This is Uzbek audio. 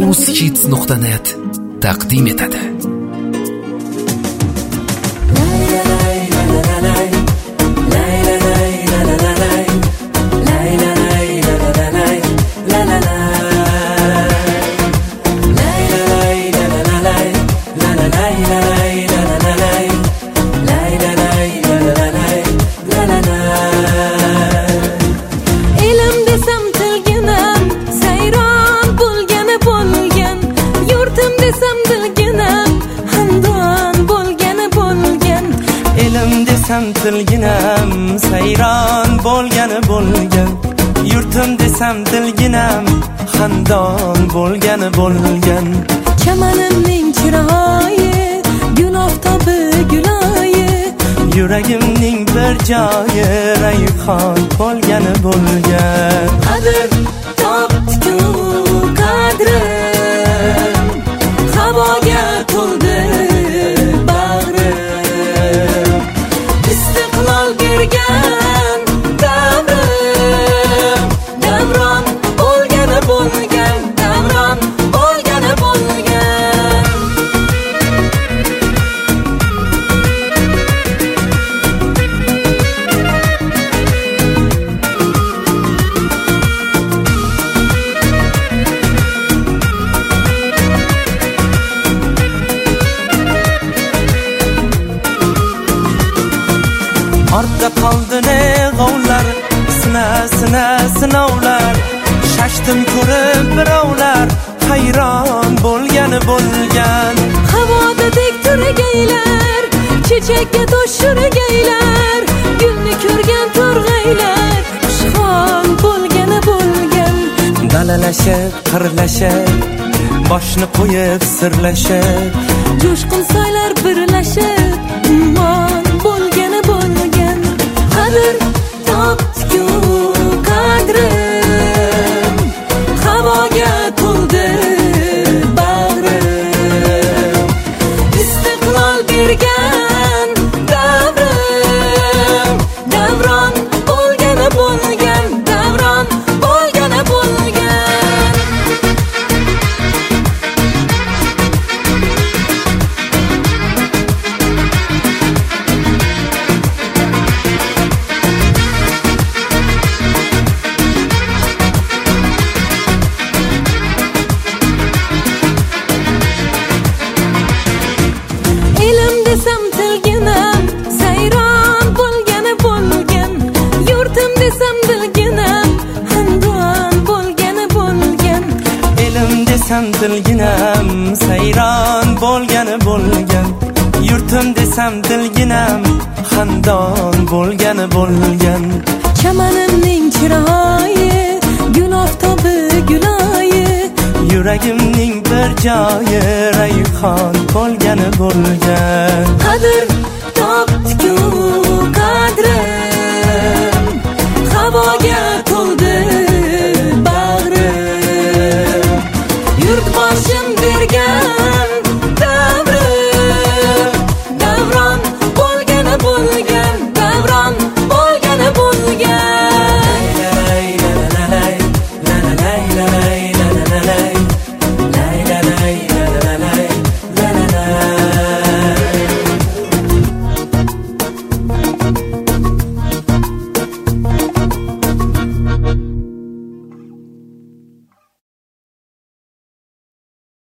uzhits.net taqdim etadi. Dilginam sayron bo'lgani bo'lgan, yurtim desam dilginam xandon bo'lgani bo'lgan. Chamanimning chiroyi gul oftobi guloyi, yuragimning bir joyi rayhon bo'lgani bo'lgan. qadr topdi-ku qadrim, havoga to'ldi bergan davrim, davron bo'lgani bo'lgan, davron bo'lgani bo'lgan. Ortda qoldi ne g'ovlar, sinovlar, shashtim ko'rib birovlar hayron bo'lgani bo'lgan. Havoda tek turgaylar, chechakka to'shirgaylar, gulni ko'rgan to'rg'aylar xushxon bo'lgani bo'lgan. Dalalashib, qirlashib, boshni qo'yib sirlashib, jo'shqin soylar birlashib ummon bo'lgani bo'lgan. qadr topdi-ku qadrim, havoga to'ldi bag'rim, istiqlol bergan davrim, davron bo'lgani bo'lgan, davron bo'lgani bo'lgan. Desam tilginam sayron bo'lgani bo'lgan, yurtim desam dilginam xandon bo'lgani bo'lgan. Elim desam dilginam sayron bo'lgani bo'lgan, yurtim desam dilginam xandon bo'lgani bo'lgan. Chamanimning chiroyi gul oftobi guloyi, yuragimning bir joyi rayhon bo'lgani bo'lgan. qadr topdi-ku qadrim, havoga